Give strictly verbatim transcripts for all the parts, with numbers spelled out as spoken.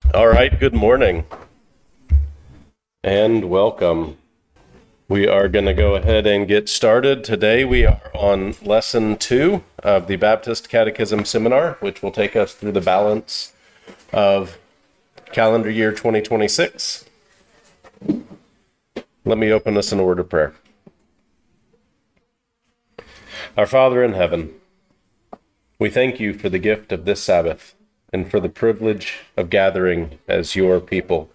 All right, good morning and welcome. We are going to go ahead and get started. Today we are on lesson two of the Baptist Catechism Seminar, which will take us through the balance of calendar year twenty twenty-six. Let me open us in a word of prayer. Our Father in heaven, we thank you for the gift of this Sabbath and for the privilege of gathering as your people.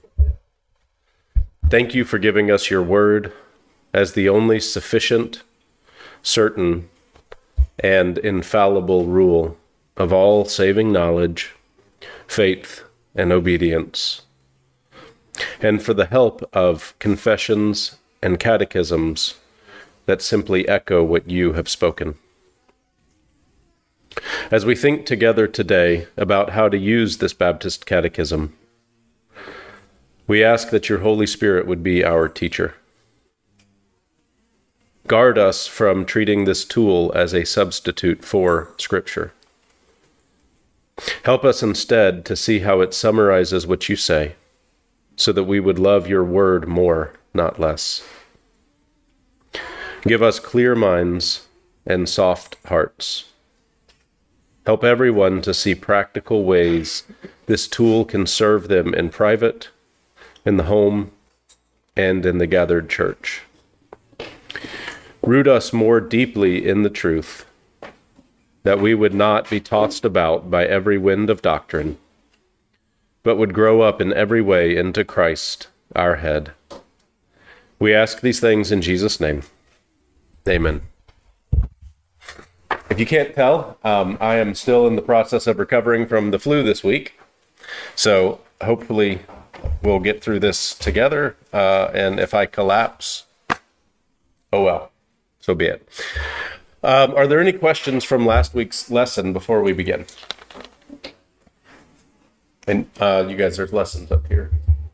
Thank you for giving us your word as the only sufficient, certain, and infallible rule of all saving knowledge, faith, and obedience, and for the help of confessions and catechisms that simply echo what you have spoken. As we think together today about how to use this Baptist Catechism, we ask that your Holy Spirit would be our teacher. Guard us from treating this tool as a substitute for Scripture. Help us instead to see how it summarizes what you say, so that we would love your word more, not less. Give us clear minds and soft hearts. Help everyone to see practical ways this tool can serve them in private, in the home, and in the gathered church. Root us more deeply in the truth, that we would not be tossed about by every wind of doctrine, but would grow up in every way into Christ, our head. We ask these things in Jesus' name. Amen. If you can't tell, um, I am still in the process of recovering from the flu this week. So hopefully we'll get through this together. Uh, and if I collapse, oh well, so be it. Um, are there any questions from last week's lesson before we begin? And uh, you guys, there's lessons up here.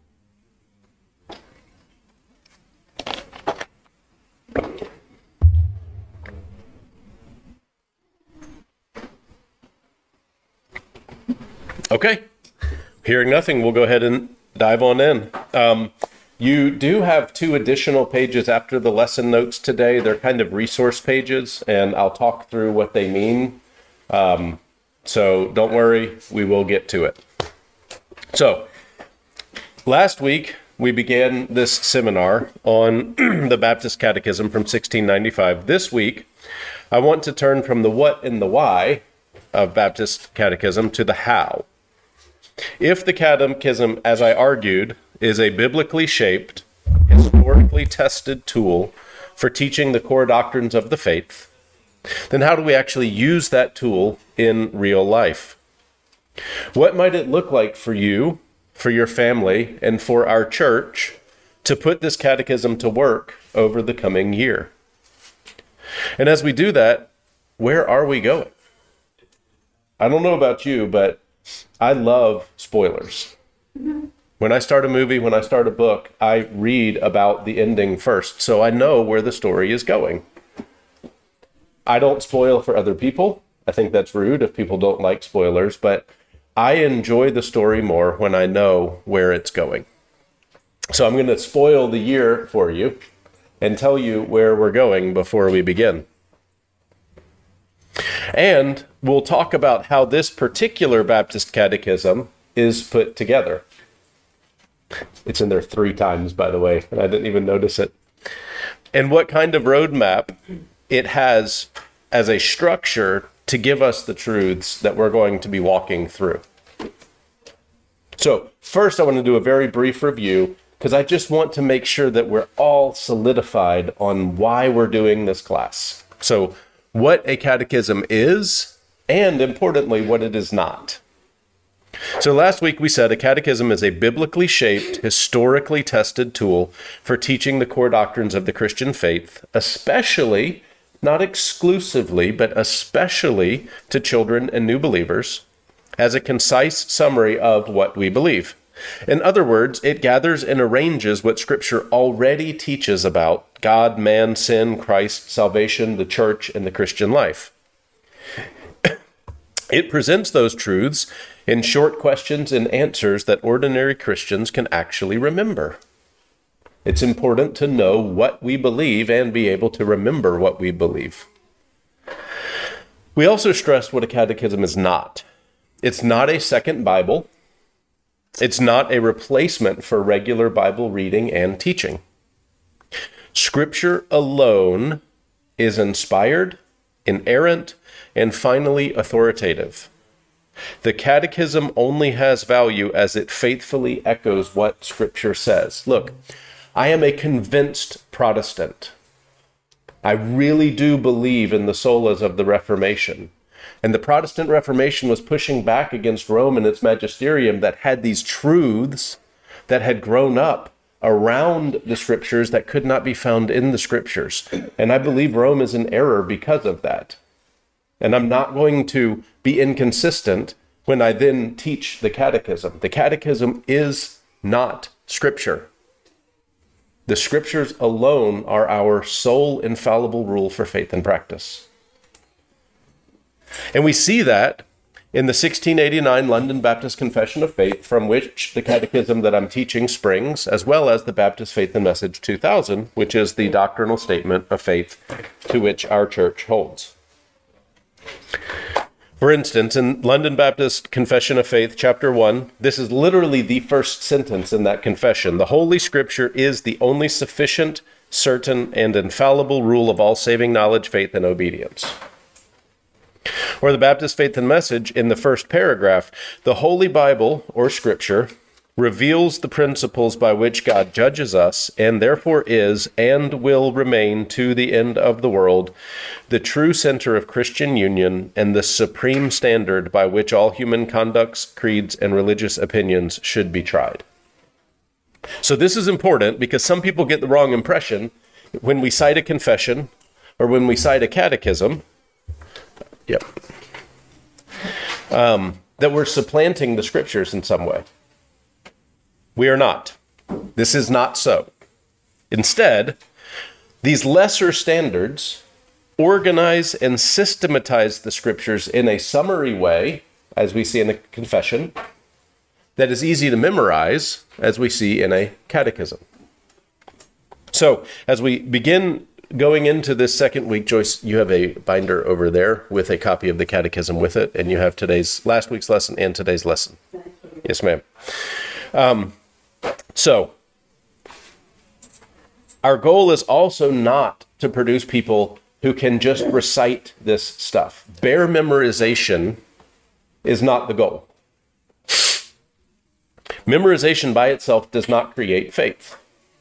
Okay, hearing nothing, we'll go ahead and dive on in. Um, you do have two additional pages after the lesson notes today. They're kind of resource pages, and I'll talk through what they mean. Um, so don't worry, we will get to it. So last week, we began this seminar on the Baptist Catechism from sixteen ninety-five. This week, I want to turn from the what and the why of Baptist Catechism to the how. If the Catechism, as I argued, is a biblically shaped, historically tested tool for teaching the core doctrines of the faith, then how do we actually use that tool in real life? What might it look like for you, for your family, and for our church to put this catechism to work over the coming year? And as we do that, where are we going? I don't know about you, but I love spoilers. When I start a movie, when I start a book, I read about the ending first, so I know where the story is going. I don't spoil for other people. I think that's rude if people don't like spoilers, but I enjoy the story more when I know where it's going. So I'm going to spoil the year for you and tell you where we're going before we begin. And we'll talk about how this particular Baptist Catechism is put together. It's in there three times, by the way, and I didn't even notice it. And what kind of roadmap it has as a structure to give us the truths that we're going to be walking through. So first, I want to do a very brief review because I just want to make sure that we're all solidified on why we're doing this class. So what a catechism is, and importantly, what it is not. So last week we said a catechism is a biblically shaped, historically tested tool for teaching the core doctrines of the Christian faith, especially, not exclusively, but especially to children and new believers, as a concise summary of what we believe. In other words, it gathers and arranges what Scripture already teaches about God, man, sin, Christ, salvation, the church, and the Christian life. It presents those truths in short questions and answers that ordinary Christians can actually remember. It's important to know what we believe and be able to remember what we believe. We also stressed what a catechism is not. It's not a second Bible. It's not a replacement for regular Bible reading and teaching. Scripture alone is inspired, inerrant, and finally authoritative. The catechism only has value as it faithfully echoes what Scripture says. Look, I am a convinced Protestant. I really do believe in the solas of the Reformation. And the Protestant Reformation was pushing back against Rome and its magisterium that had these truths that had grown up around the Scriptures that could not be found in the Scriptures. And I believe Rome is in error because of that. And I'm not going to be inconsistent when I then teach the catechism. The catechism is not Scripture. The Scriptures alone are our sole infallible rule for faith and practice. And we see that in the sixteen eighty-nine London Baptist Confession of Faith, from which the catechism that I'm teaching springs, as well as the Baptist Faith and Message two thousand, which is the doctrinal statement of faith to which our church holds. For instance, in London Baptist Confession of Faith, chapter one, this is literally the first sentence in that confession. The Holy Scripture is the only sufficient, certain, and infallible rule of all saving knowledge, faith, and obedience. Or the Baptist Faith and Message, in the first paragraph, the Holy Bible, or Scripture, reveals the principles by which God judges us, and therefore is, and will remain to the end of the world, the true center of Christian union and the supreme standard by which all human conducts, creeds, and religious opinions should be tried. So this is important because some people get the wrong impression when we cite a confession or when we cite a catechism. Yep. Um, that we're supplanting the Scriptures in some way. We are not. This is not so. Instead, these lesser standards organize and systematize the Scriptures in a summary way, as we see in a confession, that is easy to memorize, as we see in a catechism. So, as we begin going into this second week, Joyce, you have a binder over there with a copy of the catechism with it, and you have today's last week's lesson and today's lesson. Yes, ma'am. Um, so, our goal is also not to produce people who can just recite this stuff. Bare memorization is not the goal. Memorization by itself does not create faith.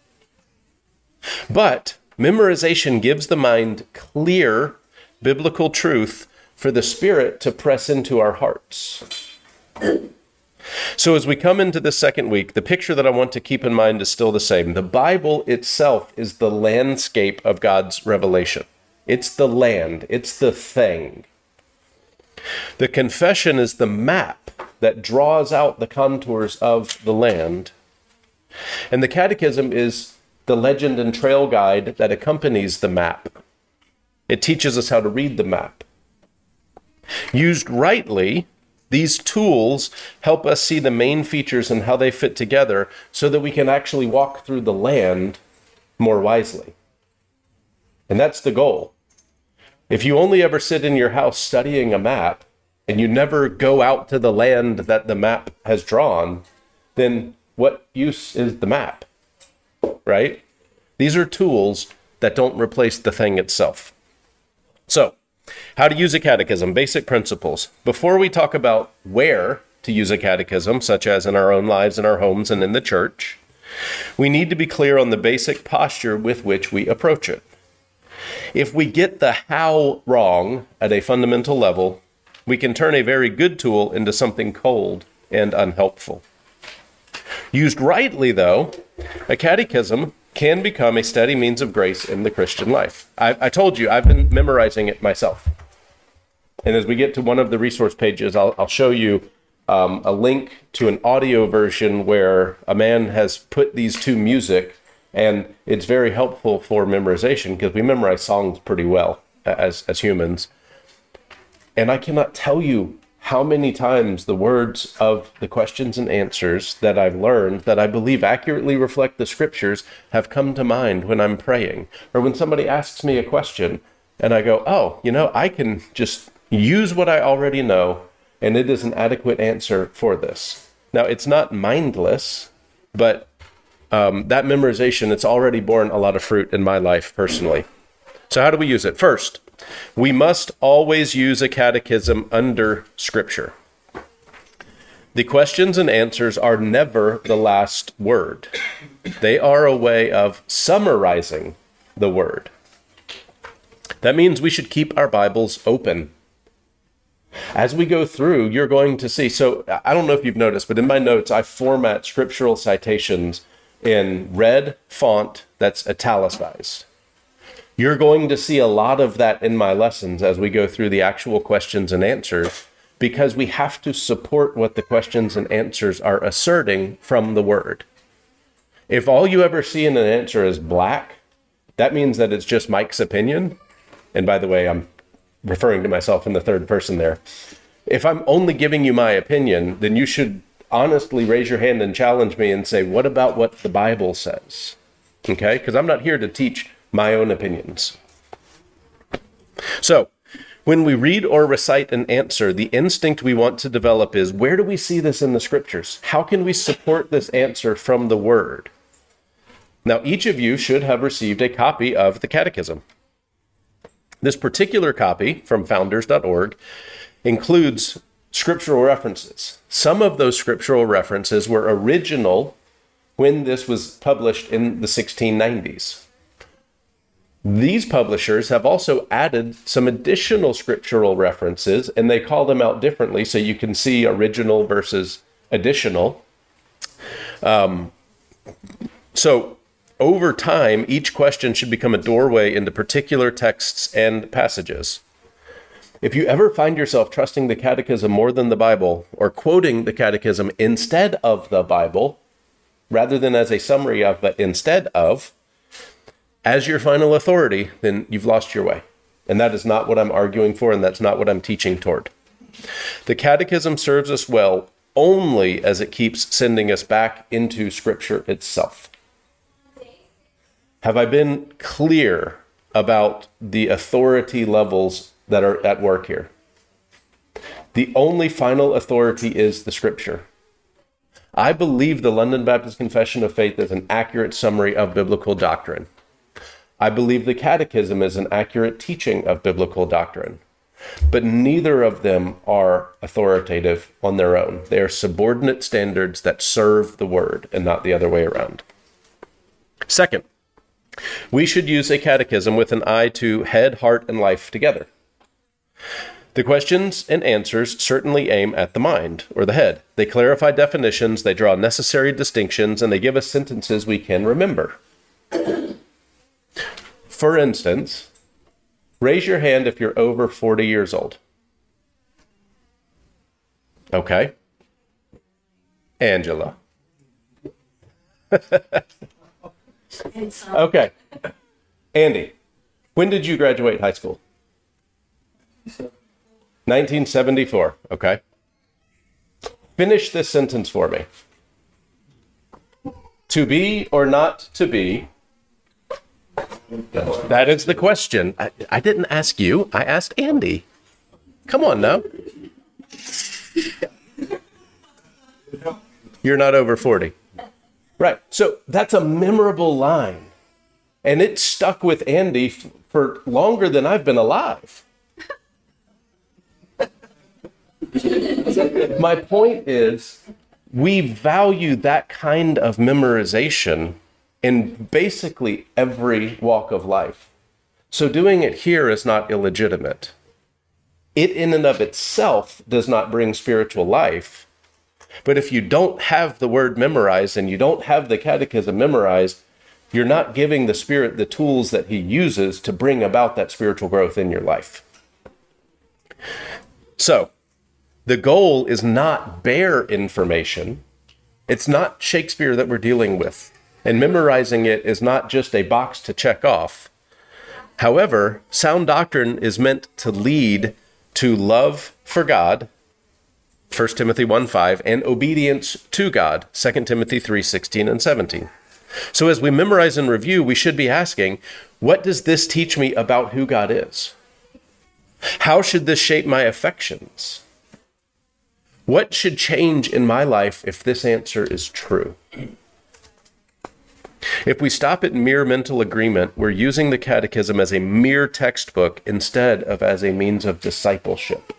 But memorization gives the mind clear biblical truth for the Spirit to press into our hearts. So as we come into the second week, the picture that I want to keep in mind is still the same. The Bible itself is the landscape of God's revelation. It's the land. It's the thing. The confession is the map that draws out the contours of the land. And the catechism is the legend and trail guide that accompanies the map. It teaches us how to read the map. Used rightly, these tools help us see the main features and how they fit together so that we can actually walk through the land more wisely. And that's the goal. If you only ever sit in your house studying a map and you never go out to the land that the map has drawn, then what use is the map? Right? These are tools that don't replace the thing itself. So, how to use a catechism, basic principles. Before we talk about where to use a catechism, such as in our own lives, in our homes, and in the church, we need to be clear on the basic posture with which we approach it. If we get the how wrong at a fundamental level, we can turn a very good tool into something cold and unhelpful. Used rightly, though, a catechism can become a steady means of grace in the Christian life. I, I told you, I've been memorizing it myself. And as we get to one of the resource pages, I'll, I'll show you um, a link to an audio version where a man has put these to music, and it's very helpful for memorization because we memorize songs pretty well as, as humans. And I cannot tell you how many times the words of the questions and answers that I've learned that I believe accurately reflect the scriptures have come to mind when I'm praying, or when somebody asks me a question and I go, oh, you know, I can just use what I already know, and it is an adequate answer for this. Now, it's not mindless, but um, that memorization, it's already borne a lot of fruit in my life personally. So how do we use it? First, we must always use a catechism under Scripture. The questions and answers are never the last word. They are a way of summarizing the word. That means we should keep our Bibles open. As we go through, you're going to see, so I don't know if you've noticed, but in my notes, I format scriptural citations in red font that's italicized. You're going to see a lot of that in my lessons as we go through the actual questions and answers, because we have to support what the questions and answers are asserting from the word. If all you ever see in an answer is black, that means that it's just Mike's opinion. And by the way, I'm referring to myself in the third person there. If I'm only giving you my opinion, then you should honestly raise your hand and challenge me and say, what about what the Bible says? Okay? Because I'm not here to teach my own opinions. So, when we read or recite an answer, the instinct we want to develop is, where do we see this in the scriptures? How can we support this answer from the word? Now, each of you should have received a copy of the Catechism. This particular copy from founders dot org includes scriptural references. Some of those scriptural references were original when this was published in the sixteen nineties. These publishers have also added some additional scriptural references, and they call them out differently, so you can see original versus additional. Um, so over time, each question should become a doorway into particular texts and passages. If you ever find yourself trusting the Catechism more than the Bible, or quoting the Catechism instead of the Bible, rather than as a summary of, but instead of, as your final authority, then you've lost your way. And that is not what I'm arguing for, and that's not what I'm teaching toward. The Catechism serves us well only as it keeps sending us back into Scripture itself. Have I been clear about the authority levels that are at work here? The only final authority is the Scripture. I believe the London Baptist Confession of Faith is an accurate summary of biblical doctrine. I believe the Catechism is an accurate teaching of biblical doctrine, but neither of them are authoritative on their own. They are subordinate standards that serve the word and not the other way around. Second, we should use a catechism with an eye to head, heart, and life together. The questions and answers certainly aim at the mind or the head. They clarify definitions, they draw necessary distinctions, and they give us sentences we can remember. For instance, raise your hand if you're over forty years old. Okay. Angela. Okay. Andy, when did you graduate high school? nineteen seventy-four. Okay. Finish this sentence for me. To be or not to be? That is the question. I, I didn't ask you. I asked Andy. Come on now. You're not over forty. Right. So that's a memorable line. And it stuck with Andy f- for longer than I've been alive. My point is, we value that kind of memorization in basically every walk of life. So doing it here is not illegitimate. It in and of itself does not bring spiritual life. But if you don't have the word memorized and you don't have the catechism memorized, you're not giving the Spirit the tools that he uses to bring about that spiritual growth in your life. So, the goal is not bare information. It's not Shakespeare that we're dealing with. And memorizing it is not just a box to check off. However, sound doctrine is meant to lead to love for God First Timothy one five, and obedience to God, Second Timothy three sixteen and seventeen. So as we memorize and review, we should be asking, what does this teach me about who God is? How should this shape my affections? What should change in my life if this answer is true? If we stop at mere mental agreement, we're using the catechism as a mere textbook instead of as a means of discipleship.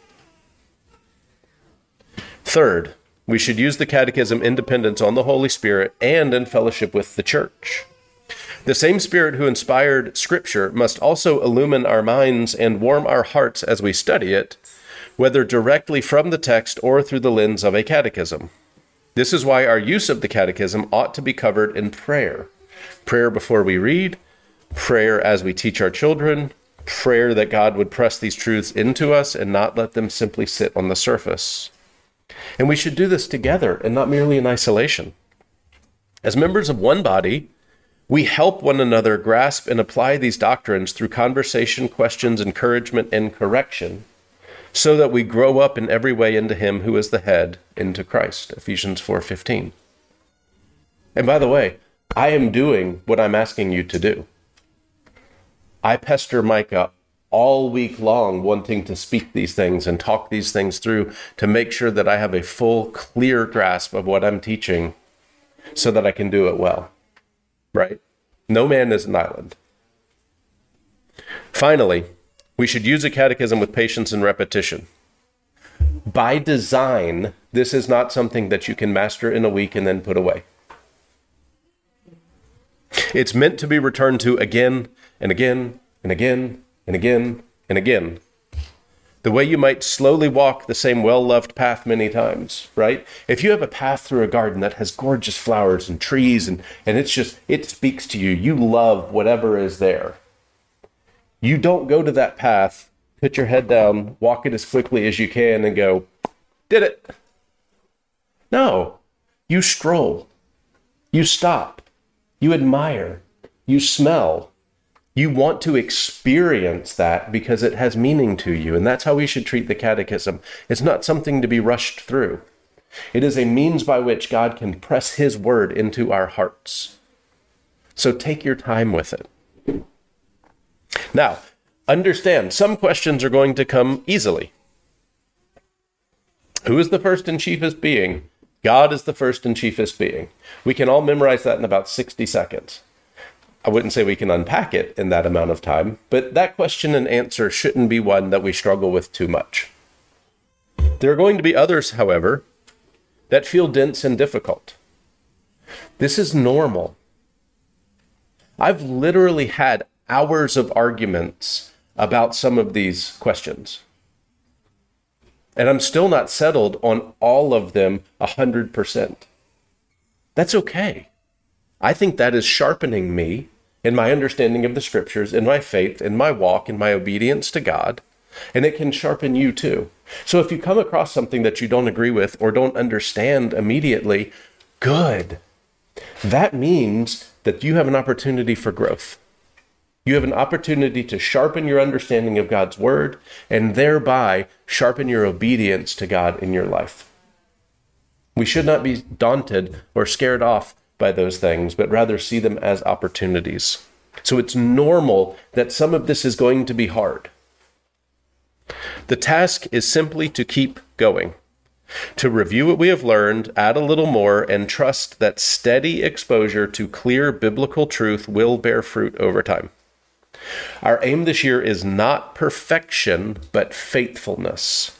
Third, we should use the catechism in dependence on the Holy Spirit and in fellowship with the church. The same Spirit who inspired Scripture must also illumine our minds and warm our hearts as we study it, whether directly from the text or through the lens of a catechism. This is why our use of the catechism ought to be covered in prayer. Prayer before we read, prayer as we teach our children, prayer that God would press these truths into us and not let them simply sit on the surface. And we should do this together and not merely in isolation. As members of one body, we help one another grasp and apply these doctrines through conversation, questions, encouragement, and correction, so that we grow up in every way into him who is the head, into Christ, Ephesians four fifteen. And by the way, I am doing what I'm asking you to do. I pester Micah all week long wanting to speak these things and talk these things through to make sure that I have a full, clear grasp of what I'm teaching so that I can do it well, right? No man is an island. Finally, we should use a catechism with patience and repetition. By design, this is not something that you can master in a week and then put away. It's meant to be returned to again and again and again and again and again. The way you might slowly walk the same well-loved path many times, right? If you have a path through a garden that has gorgeous flowers and trees and, and it's just, it speaks to you. You love whatever is there. You don't go to that path, put your head down, walk it as quickly as you can and go, did it. No, you stroll, you stop, you admire, you smell. You want to experience that because it has meaning to you. And that's how we should treat the catechism. It's not something to be rushed through. It is a means by which God can press his word into our hearts. So take your time with it. Now, understand, some questions are going to come easily. Who is the first and chiefest being? God is the first and chiefest being. We can all memorize that in about sixty seconds. I wouldn't say we can unpack it in that amount of time, but that question and answer shouldn't be one that we struggle with too much. There are going to be others, however, that feel dense and difficult. This is normal. I've literally had hours of arguments about some of these questions. And I'm still not settled on all of them one hundred percent. That's okay. I think that is sharpening me in my understanding of the scriptures, in my faith, in my walk, in my obedience to God, and it can sharpen you too. So if you come across something that you don't agree with or don't understand immediately, good. That means that you have an opportunity for growth. You have an opportunity to sharpen your understanding of God's word and thereby sharpen your obedience to God in your life. We should not be daunted or scared off by those things, but rather see them as opportunities. So it's normal that some of this is going to be hard. The task is simply to keep going, to review what we have learned, add a little more, and trust that steady exposure to clear biblical truth will bear fruit over time. Our aim this year is not perfection, but faithfulness.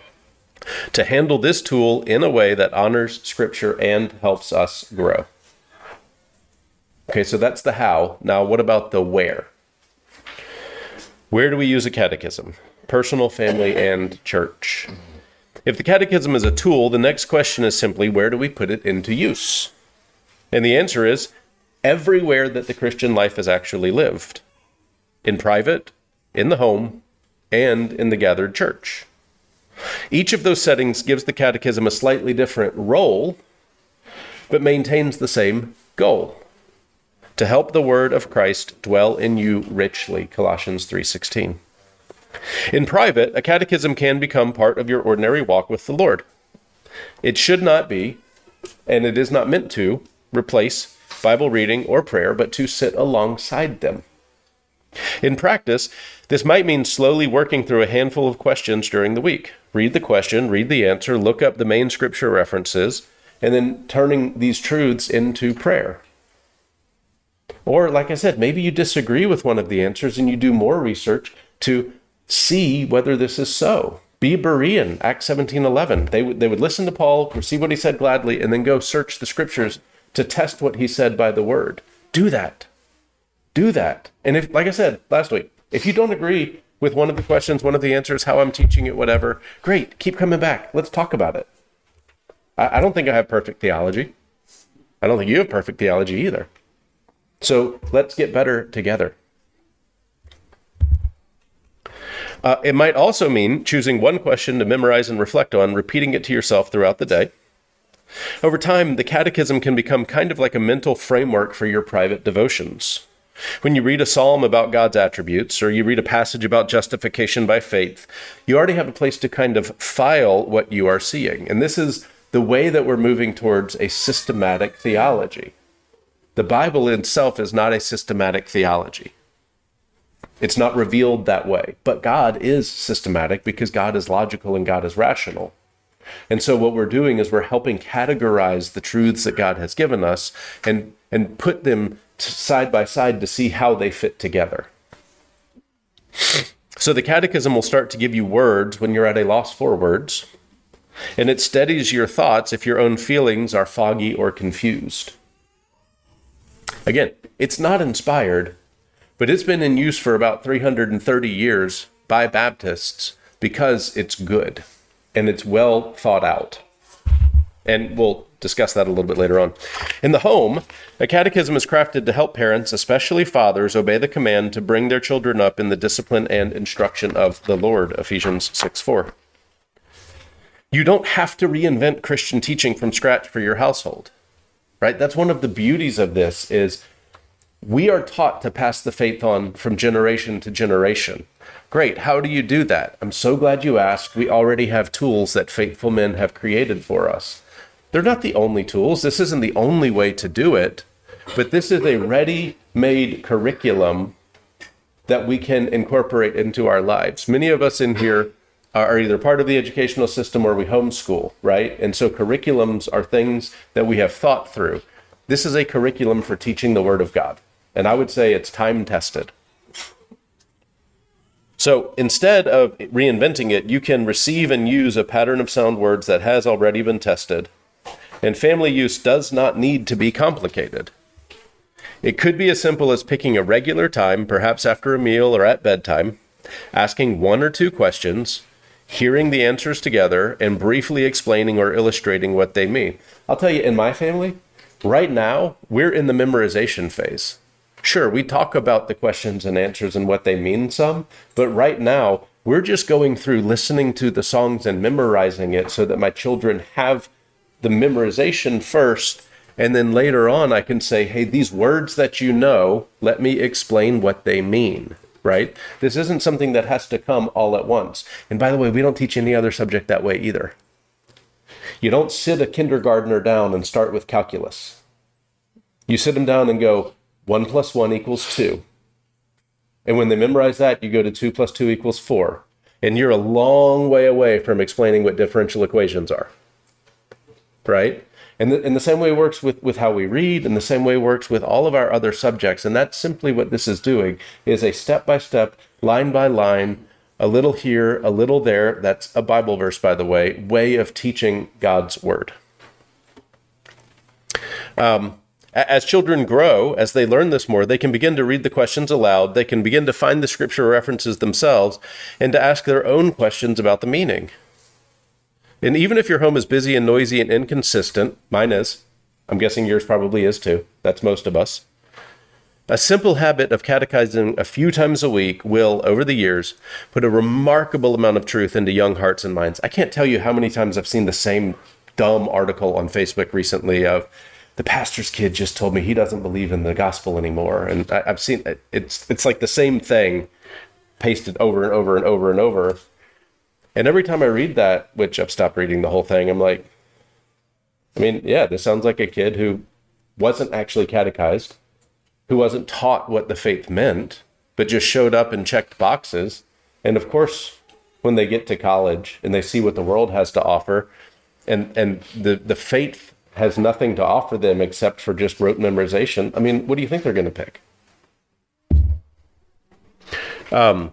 To handle this tool in a way that honors Scripture and helps us grow. Okay, so that's the how. Now, what about the where? Where do we use a catechism? Personal, family, and church. If the catechism is a tool, the next question is simply, where do we put it into use? And the answer is, everywhere that the Christian life is actually lived. In private, in the home, and in the gathered church. Each of those settings gives the catechism a slightly different role, but maintains the same goal. To help the word of Christ dwell in you richly, Colossians three sixteen. In private, a catechism can become part of your ordinary walk with the Lord. It should not be, and it is not meant to, replace Bible reading or prayer, but to sit alongside them. In practice, this might mean slowly working through a handful of questions during the week. Read the question, read the answer, look up the main scripture references, and then turning these truths into prayer. Or, like I said, maybe you disagree with one of the answers and you do more research to see whether this is so. Be Berean, Acts seventeen eleven. They, w- they would listen to Paul, receive what he said gladly, and then go search the scriptures to test what he said by the word. Do that. Do that. And if, like I said last week, if you don't agree with one of the questions, one of the answers, how I'm teaching it, whatever, great. Keep coming back. Let's talk about it. I, I don't think I have perfect theology. I don't think you have perfect theology either. So let's get better together. Uh, it might also mean choosing one question to memorize and reflect on, repeating it to yourself throughout the day. Over time, the catechism can become kind of like a mental framework for your private devotions. When you read a psalm about God's attributes, or you read a passage about justification by faith, you already have a place to kind of file what you are seeing. And this is the way that we're moving towards a systematic theology. The Bible itself is not a systematic theology. It's not revealed that way. But God is systematic because God is logical and God is rational. And so what we're doing is we're helping categorize the truths that God has given us and, and put them t- side by side to see how they fit together. So the catechism will start to give you words when you're at a loss for words, and it steadies your thoughts if your own feelings are foggy or confused. Again, it's not inspired, but it's been in use for about three hundred thirty years by Baptists because it's good and it's well thought out. And we'll discuss that a little bit later on. In the home, a catechism is crafted to help parents, especially fathers, obey the command to bring their children up in the discipline and instruction of the Lord, Ephesians six four. You don't have to reinvent Christian teaching from scratch for your household, right? That's one of the beauties of this is we are taught to pass the faith on from generation to generation. Great. How do you do that? I'm so glad you asked. We already have tools that faithful men have created for us. They're not the only tools. This isn't the only way to do it, but this is a ready-made curriculum that we can incorporate into our lives. Many of us in here are either part of the educational system or we homeschool, right? And so curriculums are things that we have thought through. This is a curriculum for teaching the Word of God. And I would say it's time-tested. So instead of reinventing it, you can receive and use a pattern of sound words that has already been tested. And family use does not need to be complicated. It could be as simple as picking a regular time, perhaps after a meal or at bedtime, asking one or two questions, hearing the answers together, and briefly explaining or illustrating what they mean. I'll tell you, in my family, right now, we're in the memorization phase. Sure, we talk about the questions and answers and what they mean some, but right now, we're just going through listening to the songs and memorizing it so that my children have the memorization first, and then later on I can say, hey, these words that you know, let me explain what they mean, right? This isn't something that has to come all at once. And by the way, we don't teach any other subject that way either. You don't sit a kindergartner down and start with calculus. You sit them down and go, one plus one equals two. And when they memorize that, you go to two plus two equals four. And you're a long way away from explaining what differential equations are. Right? And the, and the same way works with, with how we read, and the same way works with all of our other subjects. And that's simply what this is doing, is a step-by-step, line-by-line, a little here, a little there, that's a Bible verse, by the way, way of teaching God's word. Um, as children grow, as they learn this more, they can begin to read the questions aloud, they can begin to find the scripture references themselves, and to ask their own questions about the meaning. And even if your home is busy and noisy and inconsistent, mine is, I'm guessing yours probably is too, that's most of us, a simple habit of catechizing a few times a week will, over the years, put a remarkable amount of truth into young hearts and minds. I can't tell you how many times I've seen the same dumb article on Facebook recently of, the pastor's kid just told me he doesn't believe in the gospel anymore. And I, I've seen it, it's it's like the same thing pasted over and over and over and over. And every time I read that, which I've stopped reading the whole thing, I'm like, I mean, yeah, this sounds like a kid who wasn't actually catechized, who wasn't taught what the faith meant, but just showed up and checked boxes. And of course, when they get to college and they see what the world has to offer, and, and the, the faith has nothing to offer them except for just rote memorization, I mean, what do you think they're going to pick? Um,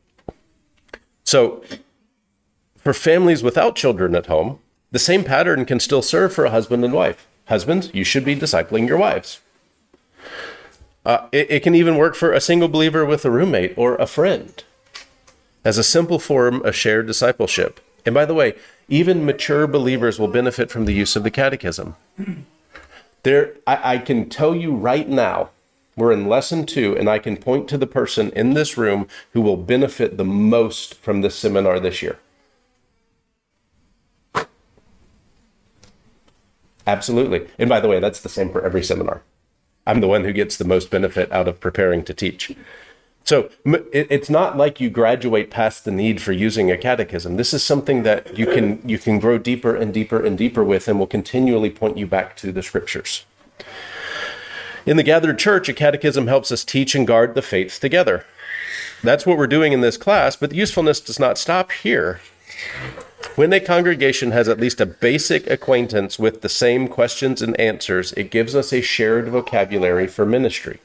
so for families without children at home, the same pattern can still serve for a husband and wife. Husbands, you should be discipling your wives. Uh, it, it can even work for a single believer with a roommate or a friend as a simple form of shared discipleship. And by the way, even mature believers will benefit from the use of the catechism. There, I, I can tell you right now, we're in lesson two, and I can point to the person in this room who will benefit the most from this seminar this year. Absolutely. And by the way, that's the same for every seminar. I'm the one who gets the most benefit out of preparing to teach. So it's not like you graduate past the need for using a catechism. This is something that you can you can grow deeper and deeper and deeper with, and will continually point you back to the scriptures. In the gathered church, a catechism helps us teach and guard the faith together. That's what we're doing in this class, but the usefulness does not stop here. When a congregation has at least a basic acquaintance with the same questions and answers, it gives us a shared vocabulary for ministry.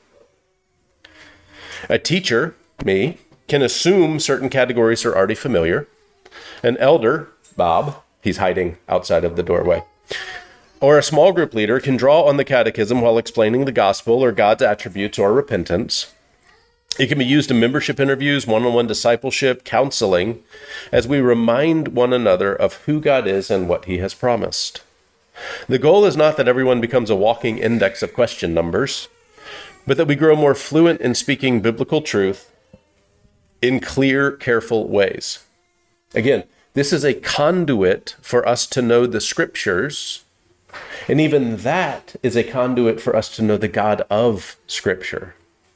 A teacher, me, can assume certain categories are already familiar. An elder, Bob, he's hiding outside of the doorway, or a small group leader can draw on the catechism while explaining the gospel or God's attributes or repentance. It can be used in membership interviews, one-on-one discipleship, counseling, as we remind one another of who God is and what he has promised. The goal is not that everyone becomes a walking index of question numbers, but that we grow more fluent in speaking biblical truth in clear, careful ways. Again, this is a conduit for us to know the scriptures, and even that is a conduit for us to know the God of Scripture.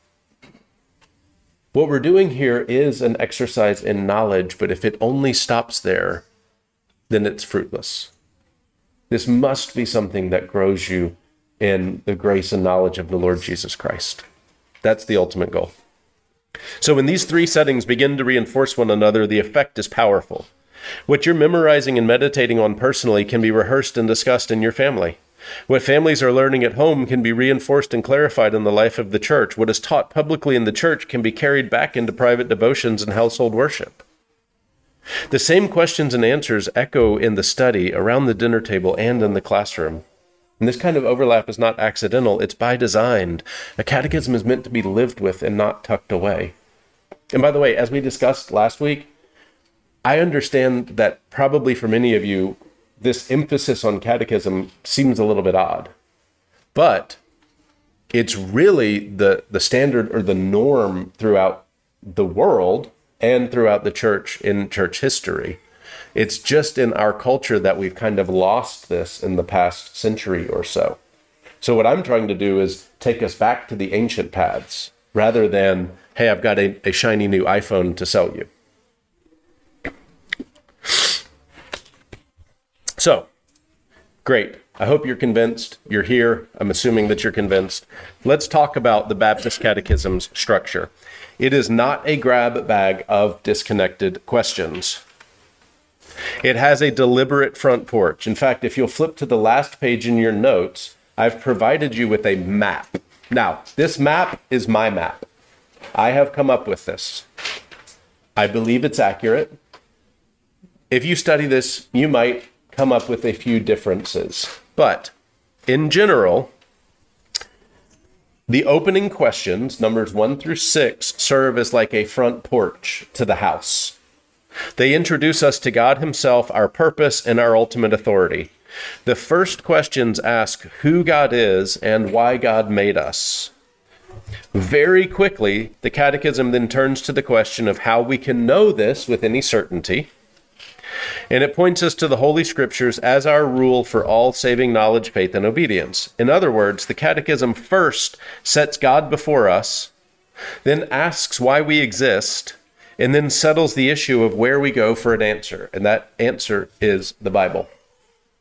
What we're doing here is an exercise in knowledge, but if it only stops there, then it's fruitless. This must be something that grows you in the grace and knowledge of the Lord Jesus Christ. That's the ultimate goal. So when these three settings begin to reinforce one another, the effect is powerful. What you're memorizing and meditating on personally can be rehearsed and discussed in your family. What families are learning at home can be reinforced and clarified in the life of the church. What is taught publicly in the church can be carried back into private devotions and household worship. The same questions and answers echo in the study, around the dinner table, and in the classroom. And this kind of overlap is not accidental, it's by design. A catechism is meant to be lived with and not tucked away. And by the way, as we discussed last week, I understand that probably for many of you, this emphasis on catechism seems a little bit odd, but it's really the, the standard or the norm throughout the world and throughout the church in church history. It's just in our culture that we've kind of lost this in the past century or so. So what I'm trying to do is take us back to the ancient paths rather than, hey, I've got a, a shiny new iPhone to sell you. So, great. I hope you're convinced. You're here. I'm assuming that you're convinced. Let's talk about the Baptist Catechism's structure. It is not a grab bag of disconnected questions. It has a deliberate front porch. In fact, if you'll flip to the last page in your notes, I've provided you with a map. Now, this map is my map. I have come up with this. I believe it's accurate. If you study this, you might come up with a few differences. But in general, the opening questions, numbers one through six, serve as like a front porch to the house. They introduce us to God himself, our purpose, and our ultimate authority. The first questions ask who God is and why God made us. Very quickly, the Catechism then turns to the question of how we can know this with any certainty. And it points us to the Holy Scriptures as our rule for all saving knowledge, faith, and obedience. In other words, the Catechism first sets God before us, then asks why we exist, and then settles the issue of where we go for an answer. And that answer is the Bible.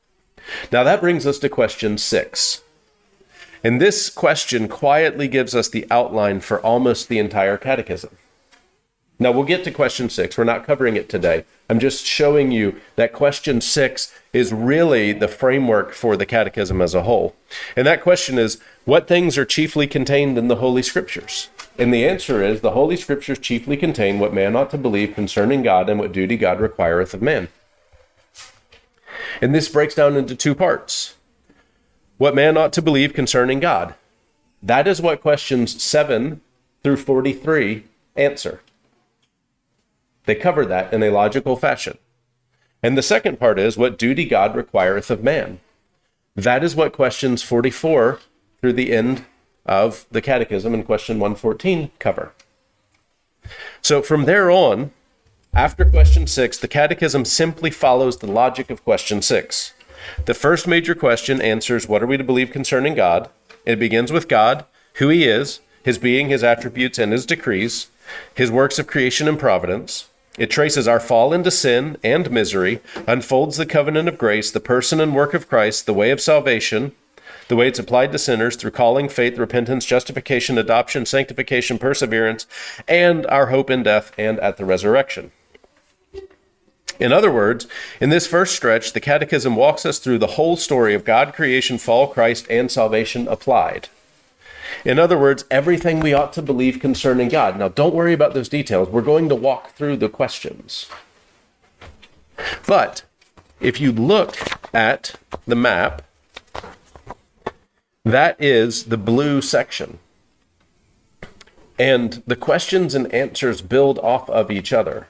Now that brings us to question six. And this question quietly gives us the outline for almost the entire catechism. Now we'll get to question six. We're not covering it today. I'm just showing you that question six is really the framework for the catechism as a whole. And that question is, what things are chiefly contained in the Holy Scriptures? And the answer is, the Holy Scriptures chiefly contain what man ought to believe concerning God and what duty God requireth of man. And this breaks down into two parts. What man ought to believe concerning God. That is what questions seven through forty-three answer. They cover that in a logical fashion. And the second part is what duty God requireth of man. That is what questions forty-four through the end of the catechism in question one fourteen cover. So from there on, after question six, the catechism simply follows the logic of question six. The first major question answers, what are we to believe concerning God? It begins with God, who he is, his being, his attributes, and his decrees, his works of creation and providence. It traces our fall into sin and misery, unfolds the covenant of grace, the person and work of Christ, the way of salvation, the way it's applied to sinners through calling, faith, repentance, justification, adoption, sanctification, perseverance, and our hope in death and at the resurrection. In other words, in this first stretch, the Catechism walks us through the whole story of God, creation, fall, Christ, and salvation applied. In other words, everything we ought to believe concerning God. Now, don't worry about those details. We're going to walk through the questions. But if you look at the map, that is the blue section. And the questions and answers build off of each other.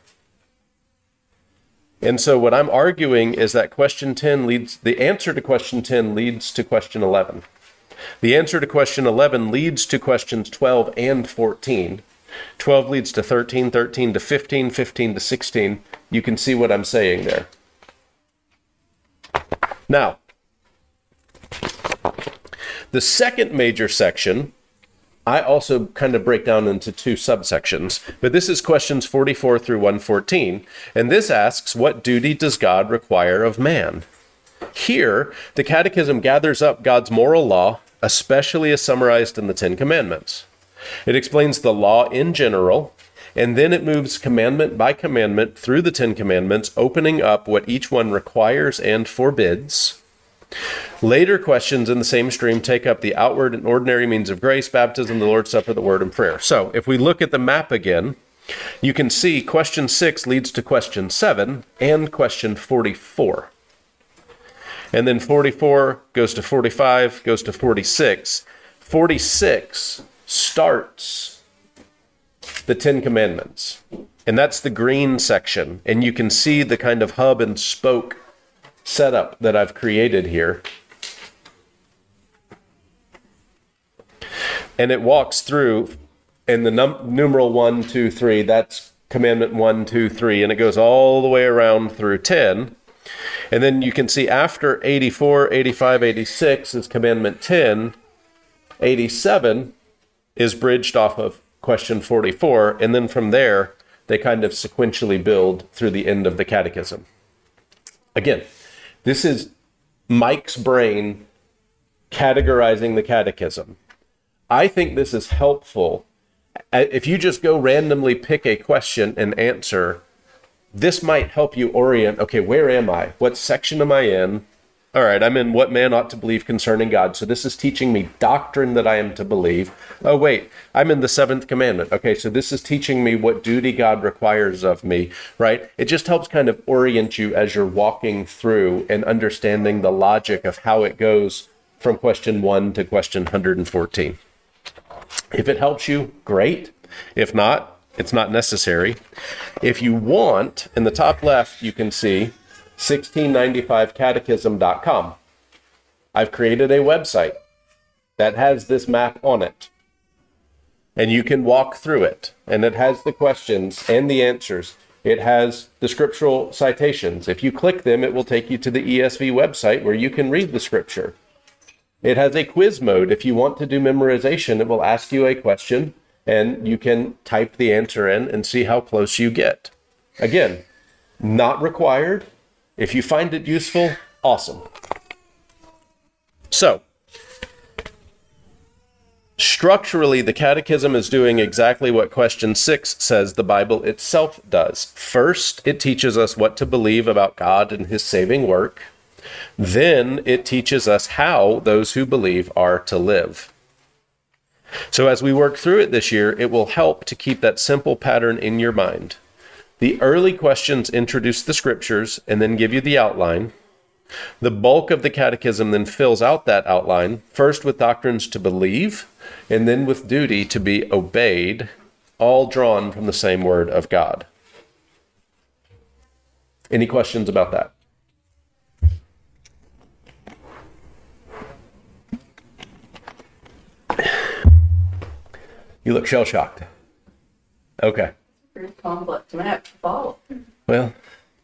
And so what I'm arguing is that question ten leads, the answer to question ten leads to question eleven. The answer to question eleven leads to questions twelve and fourteen. twelve leads to thirteen, thirteen to fifteen, fifteen to sixteen. You can see what I'm saying there. Now, the second major section, I also kind of break down into two subsections, but this is questions forty-four through one fourteen, and this asks, what duty does God require of man? Here, the Catechism gathers up God's moral law, especially as summarized in the Ten Commandments. It explains the law in general, and then it moves commandment by commandment through the Ten Commandments, opening up what each one requires and forbids. Later questions in the same stream take up the outward and ordinary means of grace, baptism, the Lord's Supper, the Word, and prayer. So if we look at the map again, you can see question six leads to question seven and question forty-four. And then forty-four goes to forty-five, goes to forty-six. forty-six starts the Ten Commandments. And that's the green section. And you can see the kind of hub and spoke setup that I've created here. And it walks through, and the num- numeral one, two, three, that's commandment one, two, three, and it goes all the way around through ten. And then you can see after eighty-four, eighty-five, eighty-six is commandment ten. eighty-seven is bridged off of question forty-four, and then from there, they kind of sequentially build through the end of the catechism. Again, this is Mike's brain categorizing the catechism. I think this is helpful. If you just go randomly pick a question and answer, this might help you orient, okay, where am I? What section am I in? All right, I'm in what man ought to believe concerning God. So this is teaching me doctrine that I am to believe. Oh, wait, I'm in the seventh commandment. Okay, so this is teaching me what duty God requires of me, right? It just helps kind of orient you as you're walking through and understanding the logic of how it goes from question one to question one hundred fourteen. If it helps you, great. If not, it's not necessary. If you want, in the top left, you can see sixteen ninety-five catechism dot com. I've created a website that has this map on it. And you can walk through it. And it has the questions and the answers. It has the scriptural citations. If you click them, it will take you to the E S V website where you can read the scripture. It has a quiz mode. If you want to do memorization, it will ask you a question and you can type the answer in and see how close you get. Again, not required. If you find it useful, awesome. So, structurally, the Catechism is doing exactly what question six says the Bible itself does. First, it teaches us what to believe about God and his saving work. Then it teaches us how those who believe are to live. So as we work through it this year, it will help to keep that simple pattern in your mind. The early questions introduce the scriptures and then give you the outline. The bulk of the Catechism then fills out that outline, first with doctrines to believe, and then with duty to be obeyed, all drawn from the same word of God. Any questions about that? You look shell-shocked. Okay. Pretty complex. I'm going to have to follow. Well,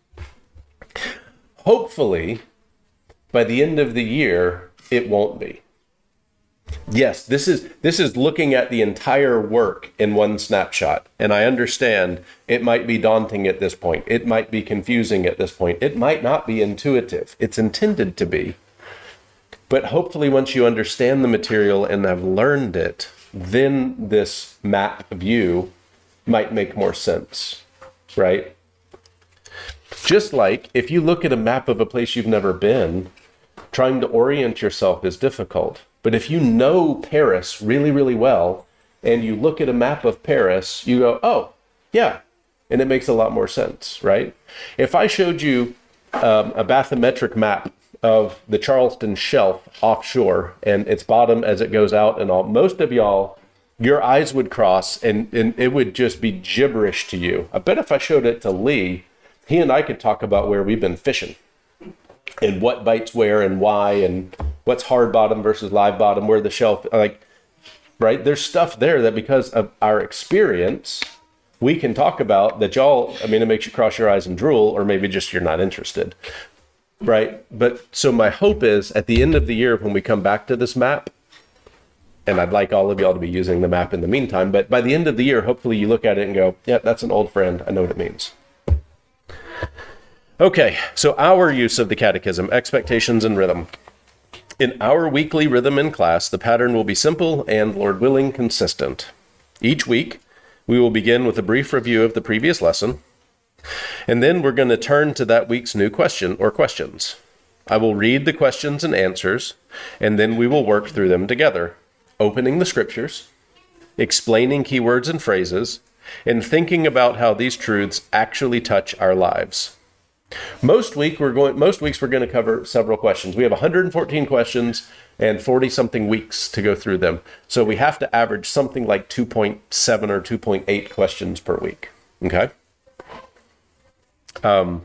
hopefully, by the end of the year, it won't be. Yes, this is this is looking at the entire work in one snapshot. And I understand it might be daunting at this point. It might be confusing at this point. It might not be intuitive. It's intended to be. But hopefully, once you understand the material and have learned it, then this map view might make more sense, right? Just like if you look at a map of a place you've never been, trying to orient yourself is difficult. But if you know Paris really, really well, and you look at a map of Paris, you go, oh, yeah, and it makes a lot more sense, right? If I showed you um, a bathymetric map of the Charleston Shelf offshore and its bottom as it goes out and all, most of y'all, your eyes would cross and, and it would just be gibberish to you. I bet if I showed it to Lee, he and I could talk about where we've been fishing and what bites where and why and what's hard bottom versus live bottom, where the shelf, like, right? There's stuff there that because of our experience, we can talk about that y'all, I mean, it makes you cross your eyes and drool, or maybe just you're not interested. Right. But so my hope is at the end of the year, when we come back to this map, and I'd like all of y'all to be using the map in the meantime, but by the end of the year, hopefully you look at it and go, yeah, that's an old friend. I know what it means. Okay. So our use of the Catechism, expectations and rhythm. In our weekly rhythm in class, the pattern will be simple and, Lord willing, consistent. Each week, we will begin with a brief review of the previous lesson. And then we're going to turn to that week's new question or questions. I will read the questions and answers, and then we will work through them together, opening the scriptures, explaining keywords and phrases, and thinking about how these truths actually touch our lives. Most week we're going. Most weeks we're going to cover several questions. We have one hundred fourteen questions and forty-something weeks to go through them. So we have to average something like two point seven or two point eight questions per week. Okay? Um,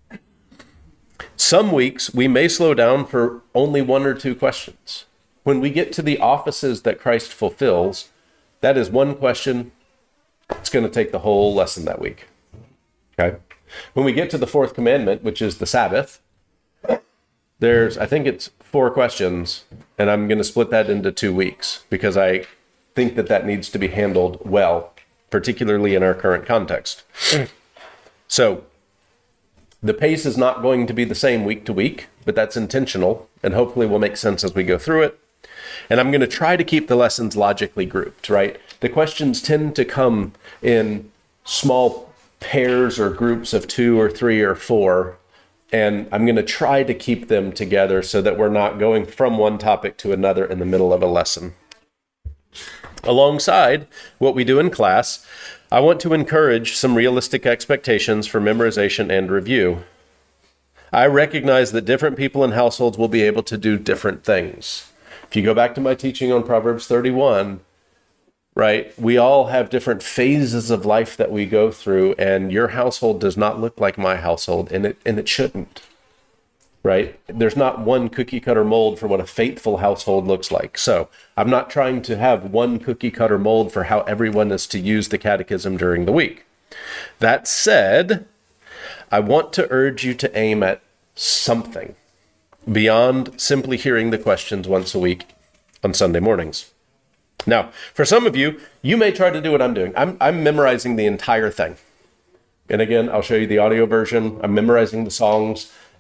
some weeks we may slow down for only one or two questions. When we get to the offices that Christ fulfills, that is one question. It's going to take the whole lesson that week. Okay. When we get to the fourth commandment, which is the Sabbath, there's, I think it's four questions, and I'm going to split that into two weeks because I think that that needs to be handled well, particularly in our current context. So, the pace is not going to be the same week to week, but that's intentional and hopefully will make sense as we go through it. And I'm going to try to keep the lessons logically grouped, right? The questions tend to come in small pairs or groups of two or three or four. And I'm going to try to keep them together so that we're not going from one topic to another in the middle of a lesson. Alongside what we do in class, I want to encourage some realistic expectations for memorization and review. I recognize that different people and households will be able to do different things. If you go back to my teaching on Proverbs thirty-one, right, we all have different phases of life that we go through, and your household does not look like my household, and it and it shouldn't, right? There's not one cookie cutter mold for what a faithful household looks like. So I'm not trying to have one cookie cutter mold for how everyone is to use the Catechism during the week. That said, I want to urge you to aim at something beyond simply hearing the questions once a week on Sunday mornings. Now, for some of you, you may try to do what I'm doing. I'm, I'm memorizing the entire thing. And again, I'll show you the audio version. I'm memorizing the songs,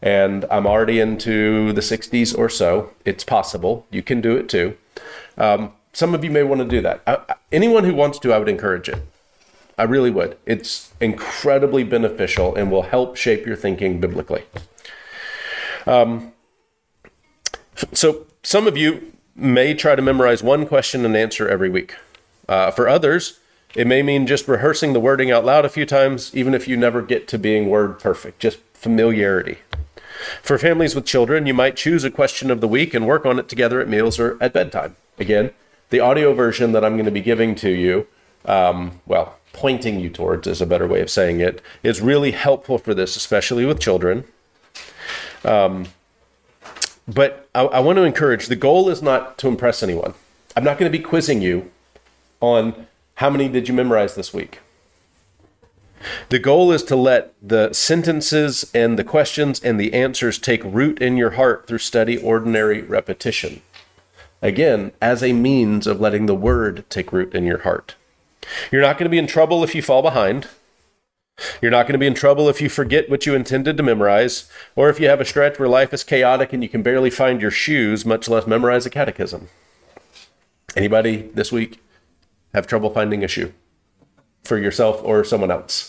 and I'm already into the sixties or so. It's possible. You can do it too. Um, some of you may want to do that. I, anyone who wants to, I would encourage it. I really would. It's incredibly beneficial and will help shape your thinking biblically. Um, so some of you may try to memorize one question and answer every week. Uh, for others, it may mean just rehearsing the wording out loud a few times, even if you never get to being word perfect, just familiarity. For families with children, you might choose a question of the week and work on it together at meals or at bedtime. Again, the audio version that I'm going to be giving to you, um, well, pointing you towards is a better way of saying it, is really helpful for this, especially with children. Um, but I, I want to encourage, the goal is not to impress anyone. I'm not going to be quizzing you on how many did you memorize this week. The goal is to let the sentences and the questions and the answers take root in your heart through steady, ordinary repetition. Again, as a means of letting the word take root in your heart. You're not going to be in trouble if you fall behind. You're not going to be in trouble if you forget what you intended to memorize, or if you have a stretch where life is chaotic and you can barely find your shoes, much less memorize a catechism. Anybody this week have trouble finding a shoe for yourself or someone else?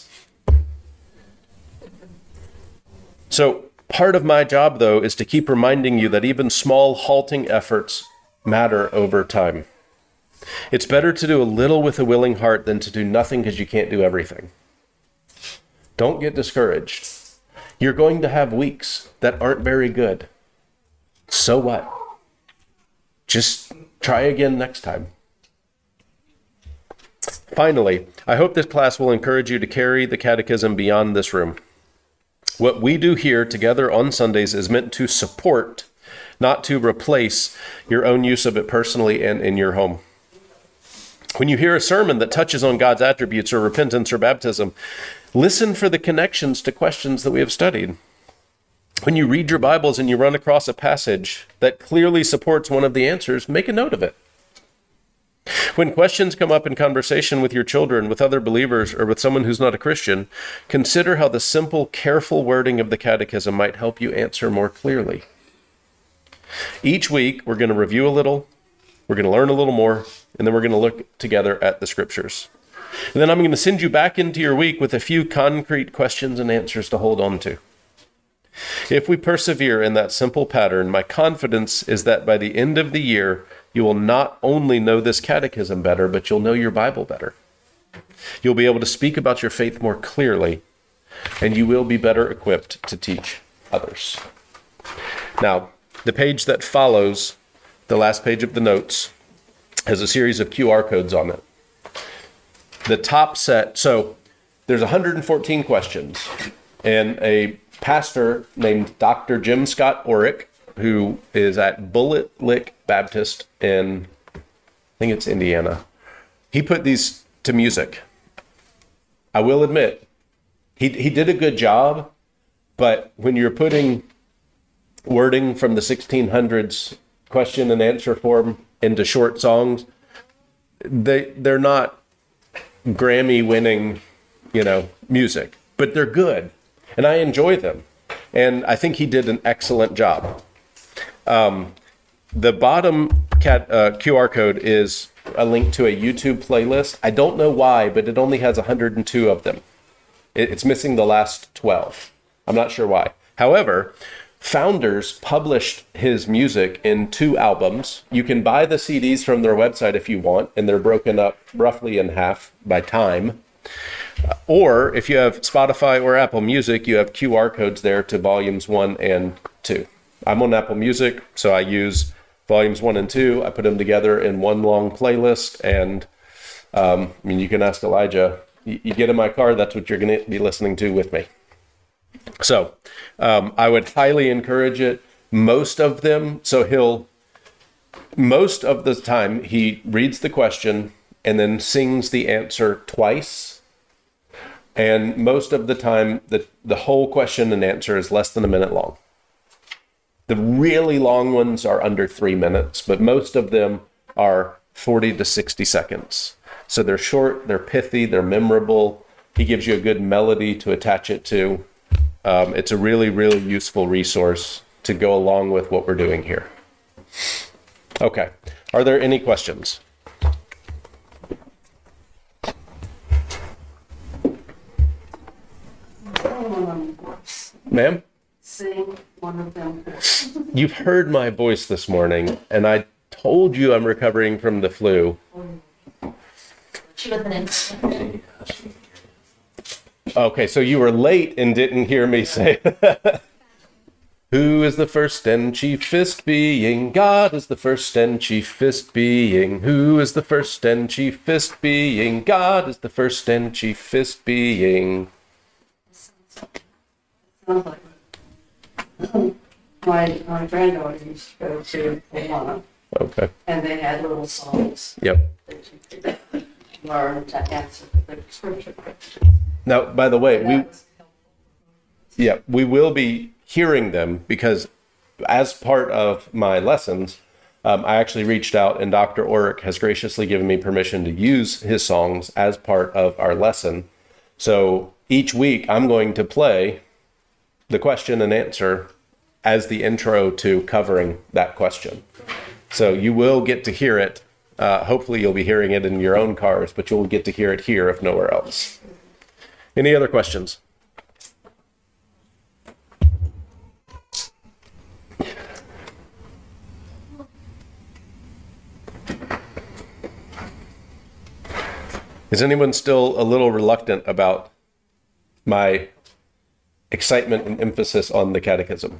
So part of my job, though, is to keep reminding you that even small, halting efforts matter over time. It's better to do a little with a willing heart than to do nothing because you can't do everything. Don't get discouraged. You're going to have weeks that aren't very good. So what? Just try again next time. Finally, I hope this class will encourage you to carry the catechism beyond this room. What we do here together on Sundays is meant to support, not to replace, your own use of it personally and in your home. When you hear a sermon that touches on God's attributes or repentance or baptism, listen for the connections to questions that we have studied. When you read your Bibles and you run across a passage that clearly supports one of the answers, make a note of it. When questions come up in conversation with your children, with other believers, or with someone who's not a Christian, consider how the simple, careful wording of the catechism might help you answer more clearly. Each week, we're going to review a little, we're going to learn a little more, and then we're going to look together at the scriptures. And then I'm going to send you back into your week with a few concrete questions and answers to hold on to. If we persevere in that simple pattern, my confidence is that by the end of the year, you will not only know this catechism better, but you'll know your Bible better. You'll be able to speak about your faith more clearly, and you will be better equipped to teach others. Now, the page that follows, the last page of the notes, has a series of Q R codes on it. The top set, so there's one hundred fourteen questions, and a pastor named Doctor Jim Scott Orrick, who is at Bullet Lick Baptist in, I think it's Indiana. He put these to music. I will admit, he he did a good job, but when you're putting wording from the sixteen hundreds question and answer form into short songs, they they're not Grammy-winning, you know, music, but they're good, and I enjoy them, and I think he did an excellent job. Um, the bottom cat, uh, Q R code is a link to a YouTube playlist. I don't know why, but it only has one hundred two of them. It, it's missing the last twelve. I'm not sure why. However, Founders published his music in two albums. You can buy the C Ds from their website if you want, and they're broken up roughly in half by time. Or if you have Spotify or Apple Music, you have Q R codes there to volumes one and two. I'm on Apple Music, so I use volumes one and two. I put them together in one long playlist, and um, I mean, you can ask Elijah. You, you get in my car, that's what you're going to be listening to with me. So um, I would highly encourage it. Most of them, so he'll, most of the time, he reads the question and then sings the answer twice. And most of the time, the, the whole question and answer is less than a minute long. The really long ones are under three minutes, but most of them are forty to sixty seconds. So they're short, they're pithy, they're memorable. He gives you a good melody to attach it to. Um, it's a really, really useful resource to go along with what we're doing here. Okay. Are there any questions? Um, Ma'am? Sing one of them. You've heard my voice this morning, and I told you I'm recovering from the flu. She wasn't in. Okay, so you were late and didn't hear me say Who is the first and chiefest being? God is the first and chiefest being. Who is the first and chiefest being? God is the first and chiefest being. Sounds like my my granddaughter used to go to Awana, Okay. and they had little songs Yep. that you could learn to answer the scripture questions. Now, by the way, And we that was helpful. yeah, we will be hearing them because as part of my lessons, um, I actually reached out and Doctor Oric has graciously given me permission to use his songs as part of our lesson. So each week I'm going to play the question and answer as the intro to covering that question. So you will get to hear it. Uh, hopefully you'll be hearing it in your own cars, but you'll get to hear it here if nowhere else. Any other questions? Is anyone still a little reluctant about my excitement and emphasis on the catechism?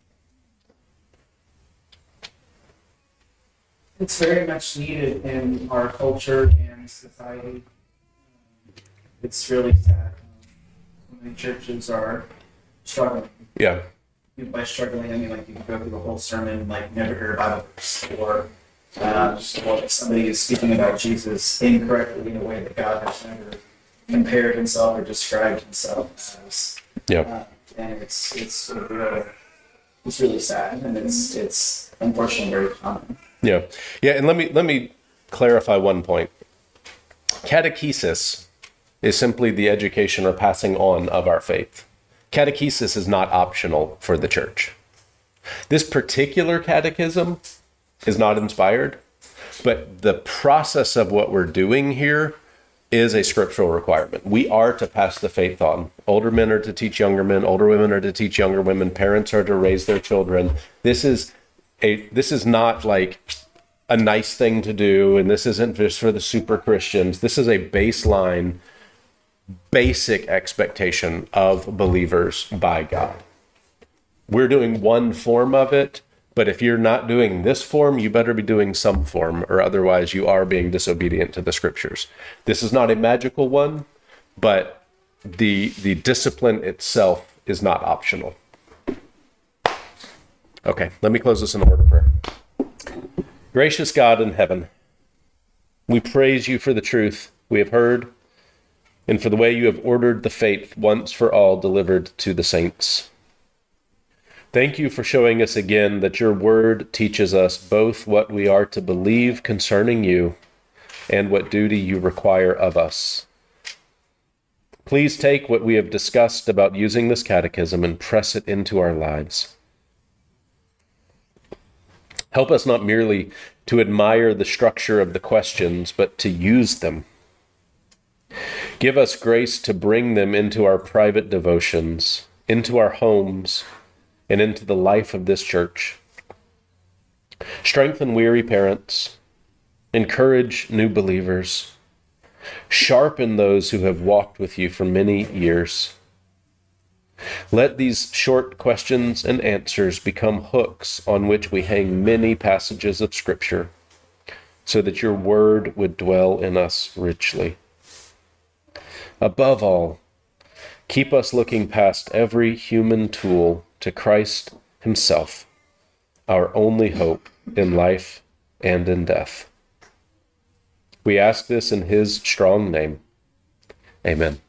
It's very much needed in our culture and society. It's really sad. So many churches are struggling. Yeah. By struggling, I mean like you can go through the whole sermon and like never hear a Bible verse, or uh, or if somebody is speaking about Jesus incorrectly in a way that God has never compared himself or described himself as. Yeah. Uh, and it's it's really, it's really sad, and it's it's unfortunately very common. Yeah. Yeah, and let me let me clarify one point. Catechesis is simply the education or passing on of our faith. Catechesis is not optional for the church. This particular catechism is not inspired, but the process of what we're doing here is a scriptural requirement. We are to pass the faith on. Older men are to teach younger men, older women are to teach younger women, parents are to raise their children. This is a this is not like a nice thing to do, and this isn't just for the super Christians. This is a baseline, basic expectation of believers by God. We're doing one form of it, but if you're not doing this form, you better be doing some form, or otherwise you are being disobedient to the scriptures. This is not a magical one, but the the discipline itself is not optional. Okay, let me close this in a word of prayer. Gracious God in heaven, we praise you for the truth we have heard and for the way you have ordered the faith once for all delivered to the saints. Thank you for showing us again that your word teaches us both what we are to believe concerning you and what duty you require of us. Please take what we have discussed about using this catechism and press it into our lives. Help us not merely to admire the structure of the questions, but to use them. Give us grace to bring them into our private devotions, into our homes, and into the life of this church. Strengthen weary parents, encourage new believers, sharpen those who have walked with you for many years. Let these short questions and answers become hooks on which we hang many passages of Scripture, so that your word would dwell in us richly. Above all, keep us looking past every human tool to Christ himself, our only hope in life and in death. We ask this in his strong name. Amen.